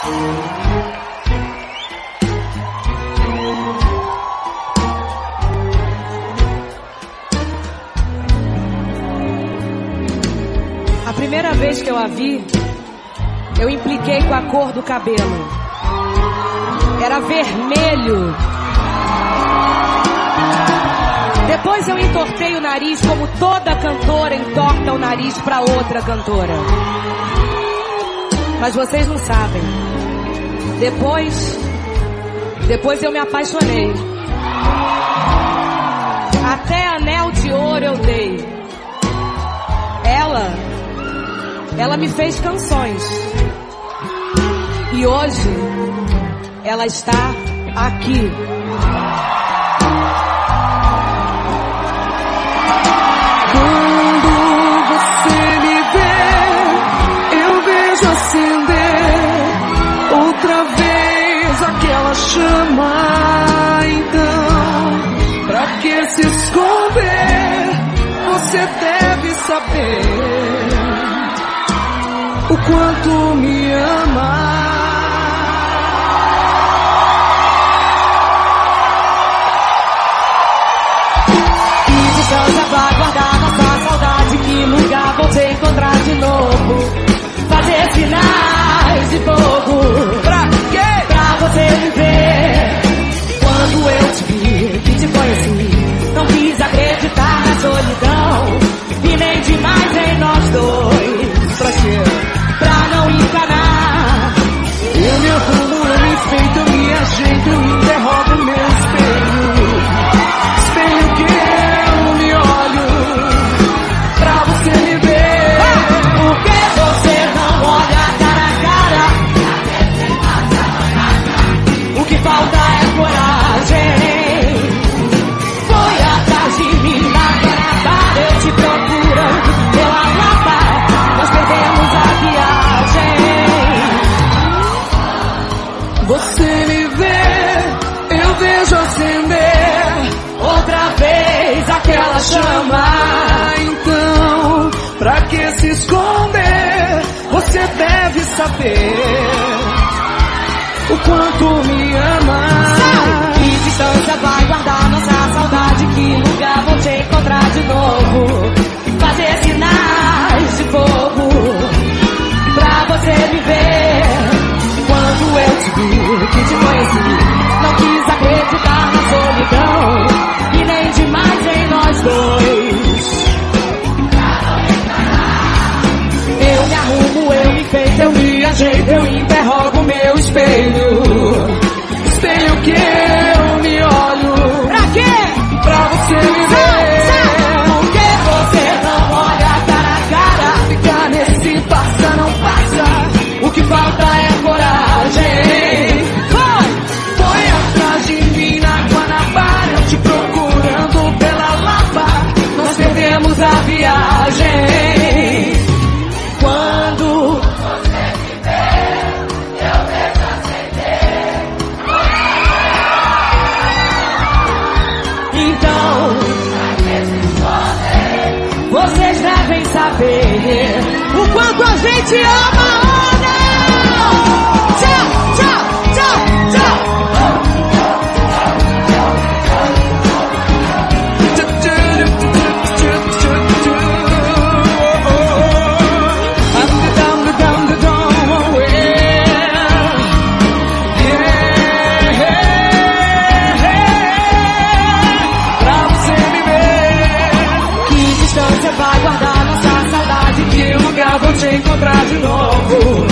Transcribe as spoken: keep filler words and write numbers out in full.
A primeira vez que eu a vi, eu impliquei com a cor do cabelo. Era vermelho. Depois eu entortei o nariz como toda cantora entorta o nariz pra outra cantora. Mas vocês não sabem. Depois, depois eu me apaixonei. Até anel de ouro eu dei. Ela, ela me fez canções. E hoje, ela está aqui. Chama então, pra que se esconder? Você deve saber o quanto me ama. Que distância vai guardar nossa saudade? Que lugar vou te encontrar de novo? Fazer sinais de fogo. Pra quê? Pra você me ver. Quando eu te vi, que te conheci, não quis acreditar na solidão e nem demais em nós dois. Pra quê? Pra não enganar. Eu me arrumo, eu me enfeito, eu me ajeito, eu interrogo meu espelho. Espelho que eu me olho pra você me ver. Ah, por que você não olha cara a cara? O que falta é coragem. Foi atrás de mim na Guanabara, eu te procurando pela Lapa. Nós perdemos a viagem. Você me vê, eu vejo acender Outra vez aquela chama. Então, pra que se esconder? Você deve saber o quanto me ama. Que distância vai guardar nossa saudade? Que lugar vou te encontrar de novo? Fazer sinais de fogo pra você me ver. Quando eu te vi, que te conheci, não quis acreditar na solidão e nem demais em nós dois. Eu me arrumo, eu me enfeito, eu me ajeito, eu interrogo meu espelho. Espelho que eu me olho. Pra quê? Pra você me ver. Por que você não olha cara a cara? Ficar nesse passa não passa. O que falta é coragem. Foi! Foi atrás de mim na Guanabara, eu te procurando pela Lapa. Nós perdemos a viagem. Quando você me vê, eu vejo acender. então vocês devem saber o quanto a gente ama. Tchau, tchau, tchau, tchau. Vai guardar nossa saudade, que lugar vou te encontrar de novo?